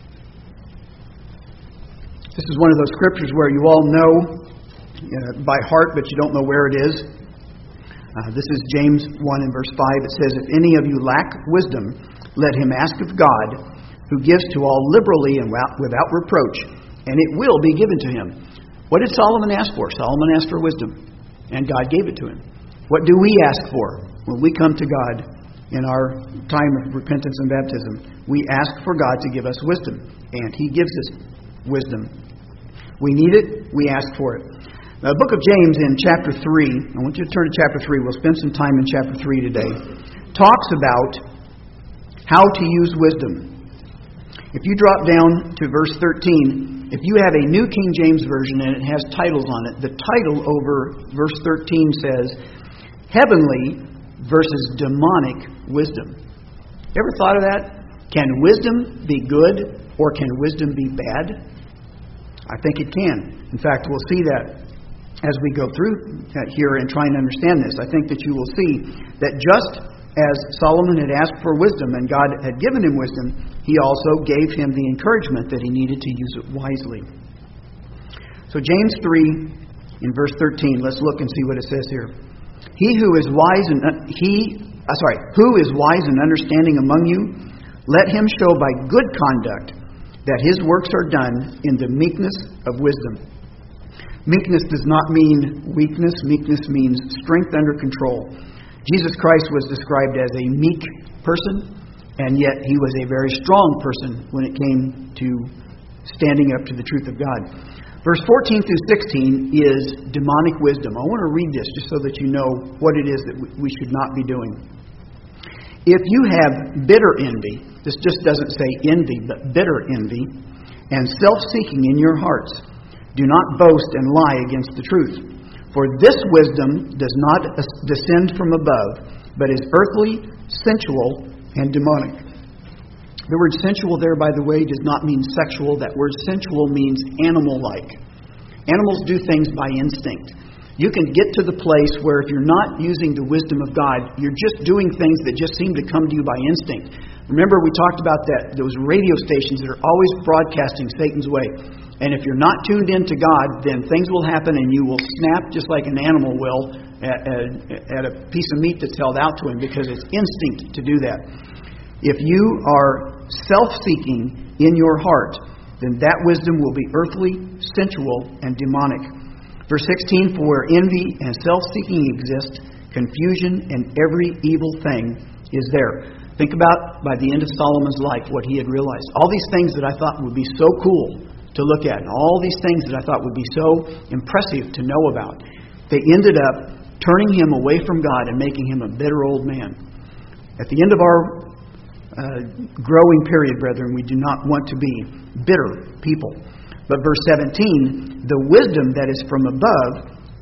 This is one of those scriptures where you all know by heart, but you don't know where it is. This is James 1 and verse 5. It says, "If any of you lack wisdom, let him ask of God, who gives to all liberally and without reproach, and it will be given to him." What did Solomon ask for? Solomon asked for wisdom, and God gave it to him. What do we ask for when we come to God in our time of repentance and baptism? We ask for God to give us wisdom, and he gives us wisdom. We need it, we ask for it. Now, the book of James in chapter 3, I want you to turn to chapter 3, we'll spend some time in chapter 3 today, talks about how to use wisdom. If you drop down to verse 13, if you have a New King James Version and it has titles on it, the title over verse 13 says, "Heavenly versus Demonic Wisdom." You ever thought of that? Can wisdom be good or can wisdom be bad? I think it can. In fact, we'll see that as we go through here and try and understand this. I think that you will see that just as Solomon had asked for wisdom and God had given him wisdom, he also gave him the encouragement that he needed to use it wisely. So James 3 in verse 13, let's look and see what it says here. Who is wise and understanding among you, let him show by good conduct that his works are done in the meekness of wisdom. Meekness does not mean weakness. Meekness means strength under control. Jesus Christ was described as a meek person, and yet he was a very strong person when it came to standing up to the truth of God. Verse 14 through 16 is demonic wisdom. I want to read this just so that you know what it is that we should not be doing. "If you have bitter envy," this just doesn't say envy, but bitter envy, "and self-seeking in your hearts, do not boast and lie against the truth. For this wisdom does not descend from above, but is earthly, sensual, and demonic." The word sensual there, by the way, does not mean sexual. That word sensual means animal-like. Animals do things by instinct. You can get to the place where if you're not using the wisdom of God, you're just doing things that just seem to come to you by instinct. Remember, we talked about those radio stations that are always broadcasting Satan's way. And if you're not tuned in to God, then things will happen and you will snap just like an animal will at a piece of meat that's held out to him, because it's instinct to do that. If you are self-seeking in your heart, then that wisdom will be earthly, sensual, and demonic. Verse 16, "For where envy and self-seeking exist, confusion and every evil thing is there." Think about, by the end of Solomon's life, what he had realized. All these things that I thought would be so cool to look at, and all these things that I thought would be so impressive to know about, they ended up turning him away from God and making him a bitter old man. At the end of our growing period, brethren, we do not want to be bitter people. But verse 17, "The wisdom that is from above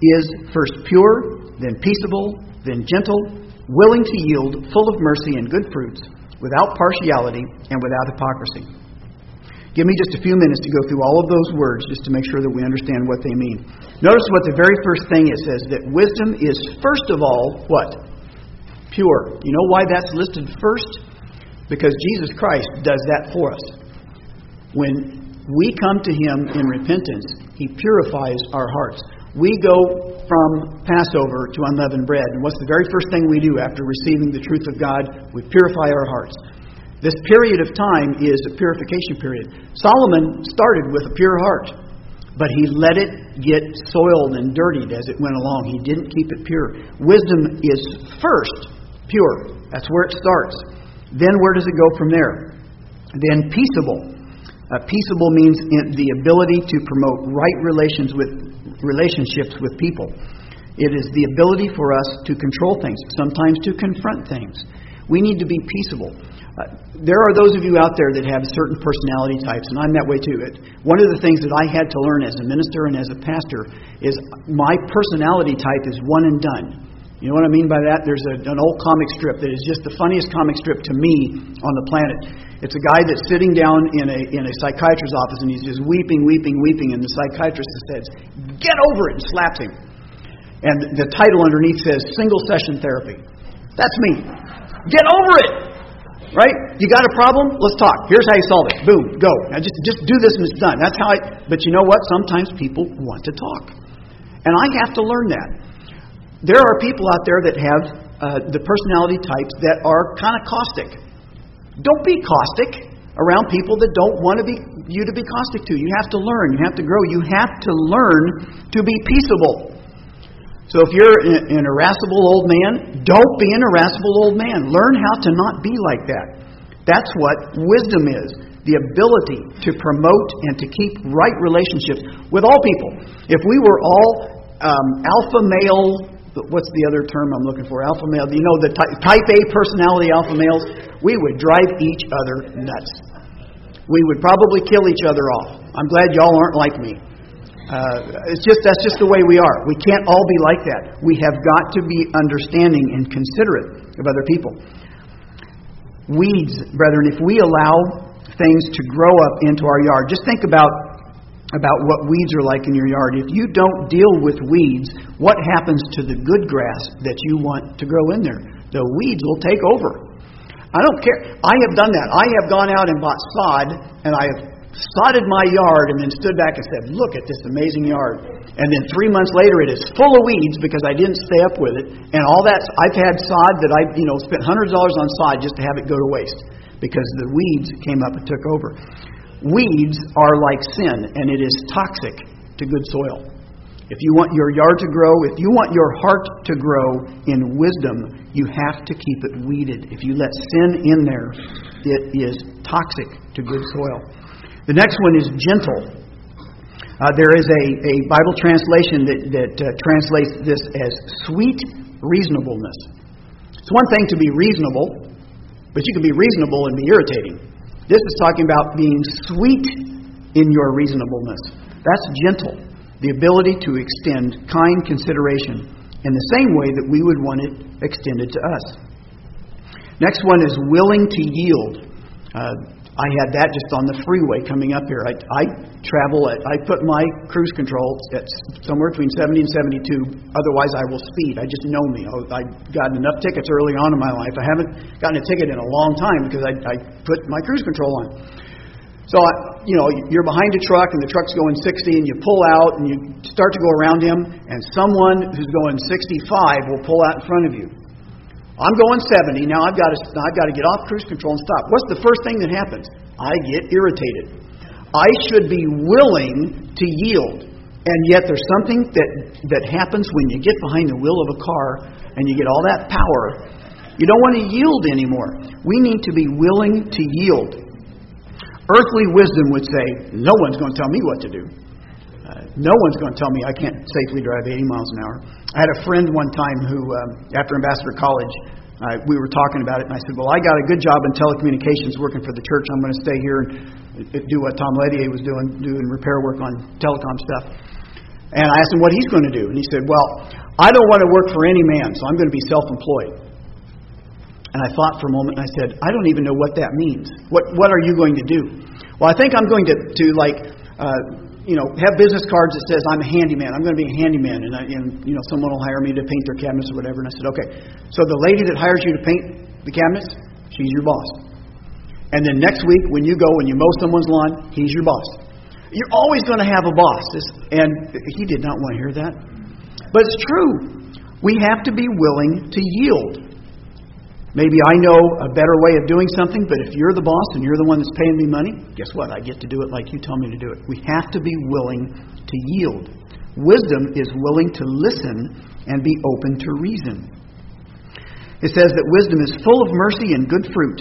is first pure, then peaceable, then gentle, willing to yield, full of mercy and good fruits, without partiality and without hypocrisy. Give me just a few minutes to go through all of those words just to make sure that we understand what they mean. Notice what the very first thing it says, that wisdom is first of all, what? Pure. You know why that's listed first? Because Jesus Christ does that for us. When we come to Him in repentance, He purifies our hearts. We go from Passover to unleavened bread. And what's the very first thing we do after receiving the truth of God? We purify our hearts. This period of time is a purification period. Solomon started with a pure heart, but he let it get soiled and dirtied as it went along. He didn't keep it pure. Wisdom is first pure. That's where it starts. Then where does it go from there? Then peaceable. Peaceable means the ability to promote right relationships with people. It is the ability for us to control things, sometimes to confront things. We need to be peaceable. There are those of you out there that have certain personality types, and I'm that way too. One of the things that I had to learn as a minister and as a pastor is my personality type is one and done. You know what I mean by that? There's an old comic strip that is just the funniest comic strip to me on the planet. It's a guy that's sitting down in a psychiatrist's office, and he's just weeping, and the psychiatrist says, "Get over it," and slaps him. And the title underneath says, "Single Session Therapy." That's me. Get over it! Right? You got a problem? Let's talk. Here's how you solve it. Boom. Go. Now just do this and it's done. That's how But you know what? Sometimes people want to talk. And I have to learn that. There are people out there that have the personality types that are kind of caustic. Don't be caustic around people that don't want you to be caustic to. You have to learn. You have to grow. You have to learn to be peaceable. So if you're an irascible old man, don't be an irascible old man. Learn how to not be like that. That's what wisdom is. The ability to promote and to keep right relationships with all people. If we were all alpha male, what's the other term I'm looking for? Alpha male. You know, the type A personality alpha males, we would drive each other nuts. We would probably kill each other off. I'm glad y'all aren't like me. That's just the way we are. We can't all be like that. We have got to be understanding and considerate of other people. Weeds, brethren, if we allow things to grow up into our yard, just think about what weeds are like in your yard. If you don't deal with weeds, what happens to the good grass that you want to grow in there? The weeds will take over. I don't care. I have done that. I have gone out and bought sod, and I have sodded my yard and then stood back and said, "Look at this amazing yard." And then 3 months later, it is full of weeds because I didn't stay up with it. And all that, I've had sod that I spent hundreds of dollars on sod just to have it go to waste because the weeds came up and took over. Weeds are like sin, and it is toxic to good soil. If you want your yard to grow, if you want your heart to grow in wisdom, you have to keep it weeded. If you let sin in there, it is toxic to good soil. The next one is gentle. There is a Bible translation that translates this as sweet reasonableness. It's one thing to be reasonable, but you can be reasonable and be irritating. This is talking about being sweet in your reasonableness. That's gentle. The ability to extend kind consideration in the same way that we would want it extended to us. Next one is willing to yield. I had that just on the freeway coming up here. I put my cruise control at somewhere between 70 and 72. Otherwise, I will speed. I just know me. I've gotten enough tickets early on in my life. I haven't gotten a ticket in a long time because I put my cruise control on. So, you're behind a truck and the truck's going 60 and you pull out and you start to go around him and someone who's going 65 will pull out in front of you. I'm going 70. Now I've got to get off cruise control and stop. What's the first thing that happens? I get irritated. I should be willing to yield. And yet there's something that happens when you get behind the wheel of a car and you get all that power. You don't want to yield anymore. We need to be willing to yield. Earthly wisdom would say, no one's going to tell me what to do. No one's going to tell me I can't safely drive 80 miles an hour. I had a friend one time who, after Ambassador College, we were talking about it, and I said, well, I got a good job in telecommunications working for the church. I'm going to stay here and do what Tom Ledier was doing repair work on telecom stuff. And I asked him what he's going to do. And he said, well, I don't want to work for any man, so I'm going to be self-employed. And I thought for a moment, and I said, I don't even know what that means. What are you going to do? Well, I think I'm going to have business cards that says I'm a handyman. I'm going to be a handyman, and someone will hire me to paint their cabinets or whatever. And I said, okay. So the lady that hires you to paint the cabinets, she's your boss. And then next week, when you go and you mow someone's lawn, he's your boss. You're always going to have a boss. And he did not want to hear that. But it's true. We have to be willing to yield. Maybe I know a better way of doing something, but if you're the boss and you're the one that's paying me money, guess what? I get to do it like you tell me to do it. We have to be willing to yield. Wisdom is willing to listen and be open to reason. It says that wisdom is full of mercy and good fruit.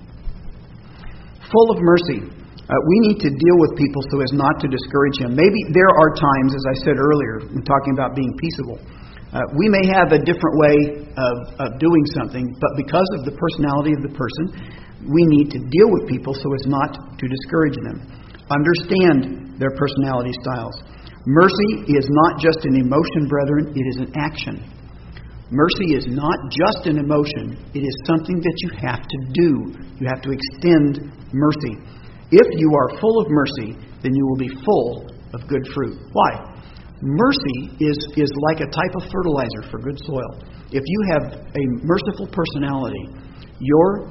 Full of mercy. We need to deal with people so as not to discourage them. Maybe there are times, as I said earlier, when talking about being peaceable, we may have a different way of doing something, but because of the personality of the person, we need to deal with people so as not to discourage them. Understand their personality styles. Mercy is not just an emotion, brethren, it is an action. Mercy is not just an emotion, it is something that you have to do. You have to extend mercy. If you are full of mercy, then you will be full of good fruit. Why? Mercy is like a type of fertilizer for good soil. If you have a merciful personality, your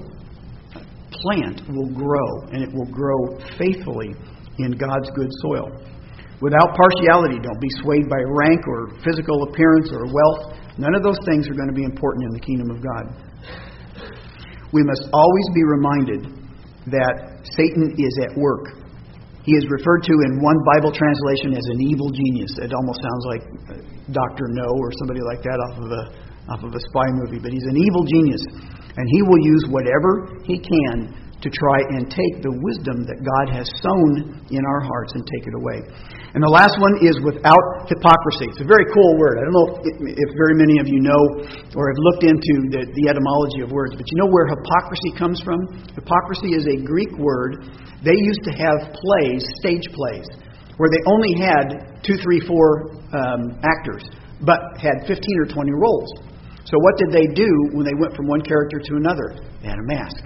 plant will grow, and it will grow faithfully in God's good soil. Without partiality, don't be swayed by rank or physical appearance or wealth. None of those things are going to be important in the kingdom of God. We must always be reminded that Satan is at work. He is referred to in one Bible translation as an evil genius. It almost sounds like Dr. No or somebody like that off of a spy movie. But he's an evil genius. And he will use whatever he can to try and take the wisdom that God has sown in our hearts and take it away. And the last one is without hypocrisy. It's a very cool word. I don't know if very many of you know or have looked into the etymology of words, but you know where hypocrisy comes from? Hypocrisy is a Greek word. They used to have plays, stage plays, where they only had 2, 3, 4 actors, but had 15 or 20 roles. So what did they do when they went from one character to another? They had a mask.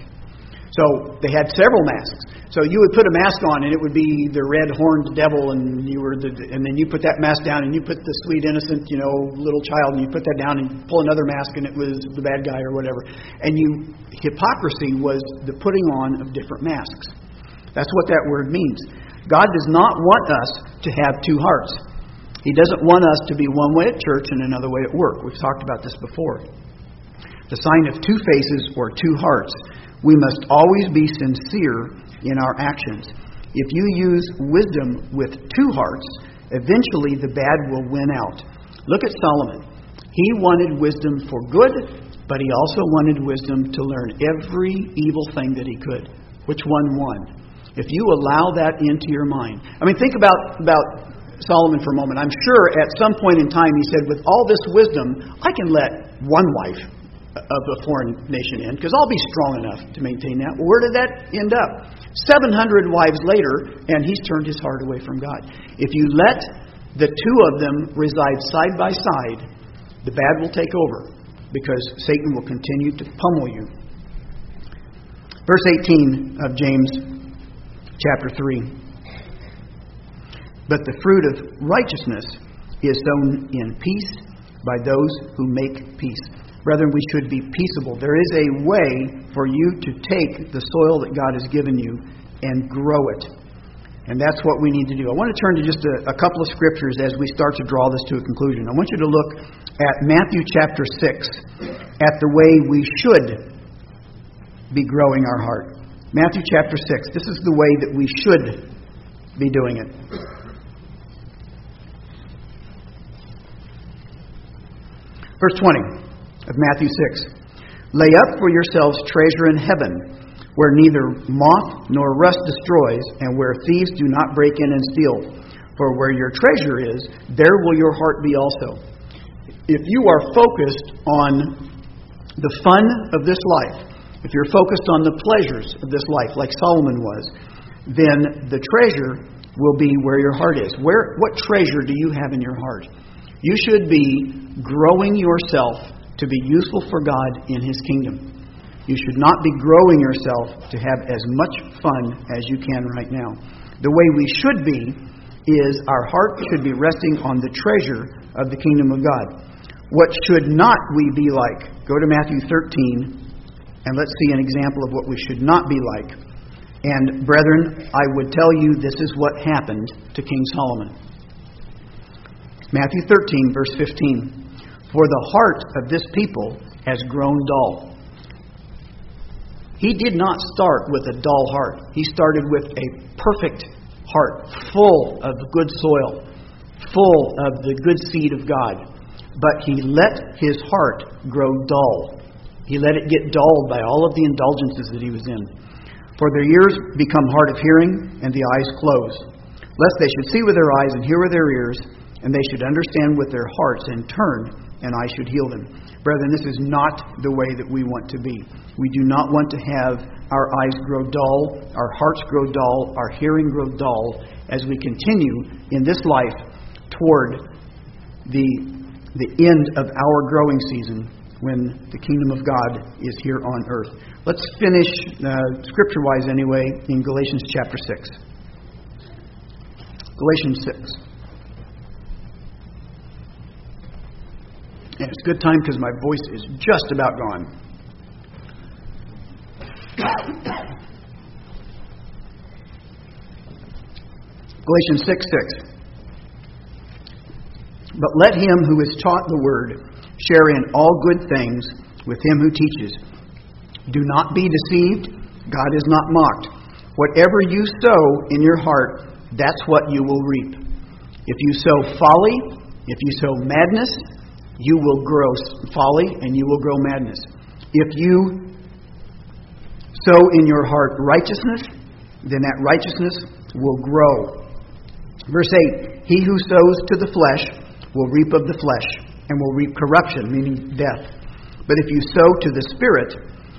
So they had several masks. So you would put a mask on, and it would be the red-horned devil, and then you put that mask down, and you put the sweet, innocent, little child, and you put that down, and pull another mask, and it was the bad guy or whatever. And hypocrisy was the putting on of different masks. That's what that word means. God does not want us to have two hearts. He doesn't want us to be one way at church and another way at work. We've talked about this before. The sign of two faces or two hearts. We must always be sincere in our actions. If you use wisdom with two hearts, eventually the bad will win out. Look at Solomon. He wanted wisdom for good, but he also wanted wisdom to learn every evil thing that he could. Which one won? If you allow that into your mind. Think about Solomon for a moment. I'm sure at some point in time he said, with all this wisdom, I can let one wife of a foreign nation in, because I'll be strong enough to maintain that. Well, where did that end up? 700 wives later, and he's turned his heart away from God. If you let the two of them reside side by side, the bad will take over, because Satan will continue to pummel you. Verse 18 of James chapter 3. But the fruit of righteousness is sown in peace by those who make peace. Brethren, we should be peaceable. There is a way for you to take the soil that God has given you and grow it. And that's what we need to do. I want to turn to just a couple of scriptures as we start to draw this to a conclusion. I want you to look at Matthew chapter 6, at the way we should be growing our heart. Matthew chapter 6. This is the way that we should be doing it. Verse 20. Of Matthew 6. Lay up for yourselves treasure in heaven, where neither moth nor rust destroys, and where thieves do not break in and steal. For where your treasure is, there will your heart be also. If you are focused on the fun of this life, if you're focused on the pleasures of this life, like Solomon was, then the treasure will be where your heart is. What treasure do you have in your heart? You should be growing yourself to be useful for God in His kingdom. You should not be growing yourself to have as much fun as you can right now. The way we should be is our heart should be resting on the treasure of the kingdom of God. What should not we be like? Go to Matthew 13, and let's see an example of what we should not be like. And brethren, I would tell you this is what happened to King Solomon. Matthew 13, verse 15. For the heart of this people has grown dull. He did not start with a dull heart. He started with a perfect heart, full of good soil, full of the good seed of God. But he let his heart grow dull. He let it get dulled by all of the indulgences that he was in. For their ears become hard of hearing, and the eyes close, lest they should see with their eyes and hear with their ears, and they should understand with their hearts and turn, and I should heal them. Brethren, this is not the way that we want to be. We do not want to have our eyes grow dull, our hearts grow dull, our hearing grow dull, as we continue in this life toward the end of our growing season when the kingdom of God is here on earth. Let's finish, scripture-wise anyway, in Galatians chapter 6. Galatians 6. And it's a good time because my voice is just about gone. Galatians 6:6. But let him who is taught the word share in all good things with him who teaches. Do not be deceived. God is not mocked. Whatever you sow in your heart, that's what you will reap. If you sow folly, if you sow madness, you will grow folly and you will grow madness. If you sow in your heart righteousness, then that righteousness will grow. Verse 8, he who sows to the flesh will reap of the flesh and will reap corruption, meaning death. But if you sow to the Spirit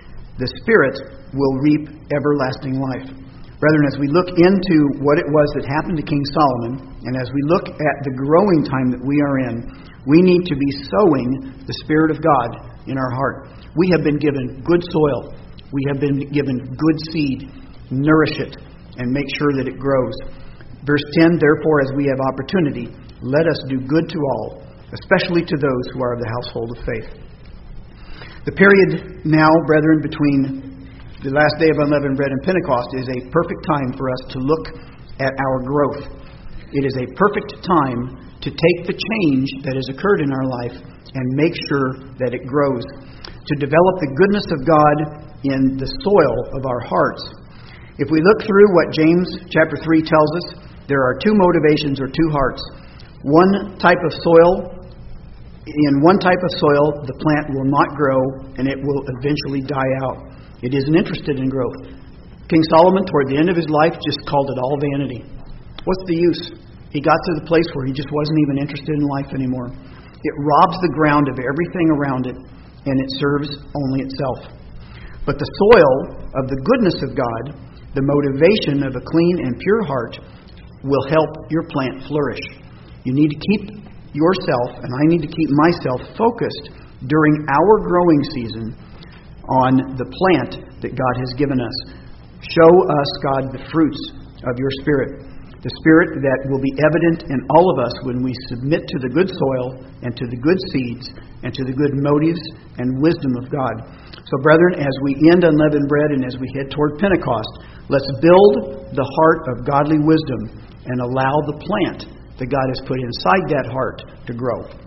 will reap everlasting life. Brethren, as we look into what it was that happened to King Solomon, and as we look at the growing time that we are in, we need to be sowing the Spirit of God in our heart. We have been given good soil. We have been given good seed. Nourish it and make sure that it grows. Verse 10, therefore, as we have opportunity, let us do good to all, especially to those who are of the household of faith. The period now, brethren, between the last day of unleavened bread and Pentecost is a perfect time for us to look at our growth. It is a perfect time to take the change that has occurred in our life and make sure that it grows. To develop the goodness of God in the soil of our hearts. If we look through what James chapter 3 tells us, there are two motivations or two hearts. One type of soil, in one type of soil, the plant will not grow and it will eventually die out. It isn't interested in growth. King Solomon, toward the end of his life, just called it all vanity. What's the use? He got to the place where he just wasn't even interested in life anymore. It robs the ground of everything around it, and it serves only itself. But the soil of the goodness of God, the motivation of a clean and pure heart, will help your plant flourish. You need to keep yourself, and I need to keep myself focused during our growing season on the plant that God has given us. Show us, God, the fruits of your Spirit. The Spirit that will be evident in all of us when we submit to the good soil and to the good seeds and to the good motives and wisdom of God. So, brethren, as we end unleavened bread and as we head toward Pentecost, let's build the heart of godly wisdom and allow the plant that God has put inside that heart to grow.